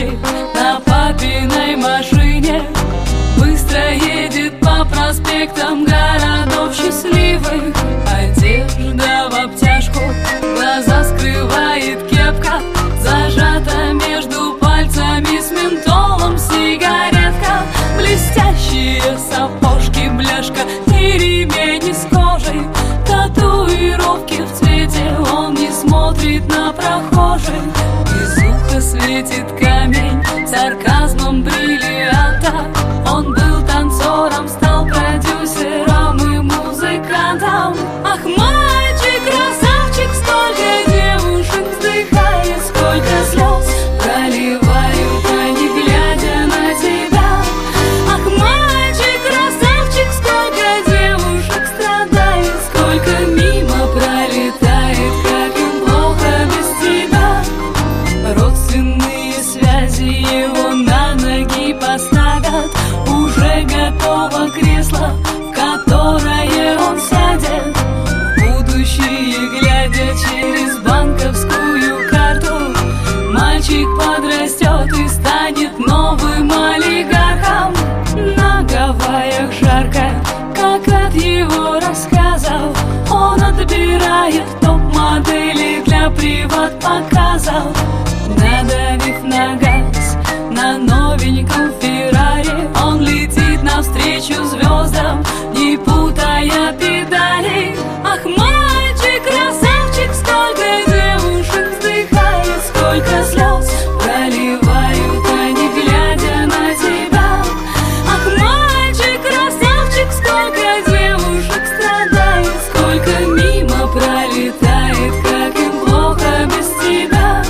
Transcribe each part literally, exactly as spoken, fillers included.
красавчик на папиной машине быстро едет по проспектам городов счастливых. Одежда в обтяжку, глаза скрывает кепка, зажата между пальцами с ментолом сигаретка. Блестящие сапожки, бляшка и ремень из кожи, татуировки в цвете, он не смотрит на прохожих. Из уха светит камень сарказмом бриллианта. Он был танцором, стал продюсером и музыкантом. Ах, мальчик, красавчик, сколько девушек вздыхает, сколько слез проливают они, глядя на тебя. Ах, мальчик, красавчик, сколько девушек страдает, сколько мимо пролетает, как им плохо без тебя. Родственные связи его на ноги поставят, уже готово кресло, в которое он сядет. В будущее глядя через банковскую карту, мальчик подрастет и станет новым олигархом. На Гавайях жарко, как от его рассказов, он отбирает топ-модели для приват-показов. Надавив на газ на новеньком Феррари, он летит навстречу звездам, не путая педали. Ах, мальчик, красавчик, сколько девушек вздыхает, сколько слез проливают они, глядя на тебя. Ах, мальчик, красавчик, сколько девушек страдает, сколько мимо пролетает, как им плохо без тебя.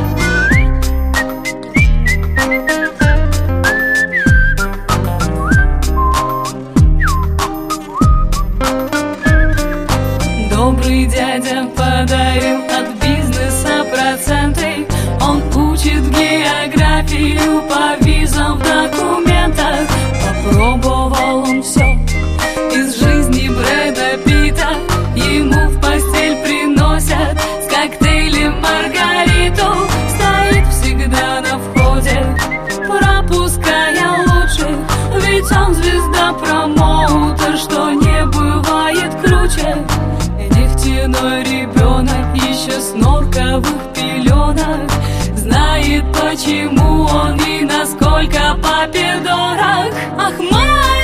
Добрый дядя подарил от бизнеса проценты, он учит географию по визам в документах. Попробовал он все из жизни Брэда Питта, ему в постель приносят с коктейлем Маргариту. Стоит всегда на входе, пропуская лучших, ведь он звезда-промоутер, что не бывает круче. Нефтяной ребенок еще с норковых пеленок знает, почему он и насколько папе дорог. Ах, мать!